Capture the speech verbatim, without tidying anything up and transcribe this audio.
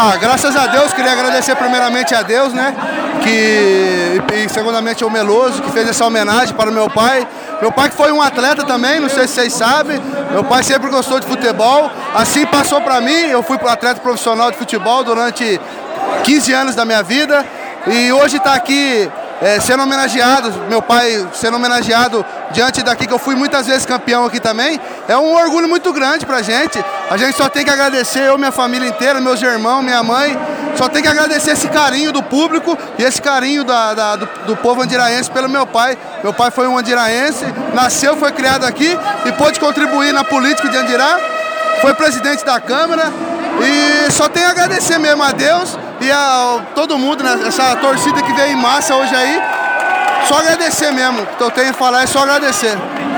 Ah, graças a Deus, queria agradecer primeiramente a Deus, né? Que, e segundamente ao Meloso, que fez essa homenagem para o meu pai. Meu pai que foi um atleta também, não sei se vocês sabem. Meu pai sempre gostou de futebol, assim passou para mim. Eu fui atleta profissional de futebol durante quinze anos da minha vida. E hoje está aqui é, sendo homenageado, meu pai sendo homenageado diante daqui, que eu fui muitas vezes campeão aqui também. É um orgulho muito grande pra gente. A gente só tem que agradecer, eu, minha família inteira, meus irmãos, minha mãe. Só tem que agradecer esse carinho do público e esse carinho da, da, do, do povo andiraense pelo meu pai. Meu pai foi um andiraense, nasceu, foi criado aqui e pôde contribuir na política de Andirá. Foi presidente da Câmara e só tenho a agradecer mesmo a Deus e a todo mundo, né, essa torcida que veio em massa hoje aí. Só agradecer mesmo, o que eu tenho a falar é só agradecer.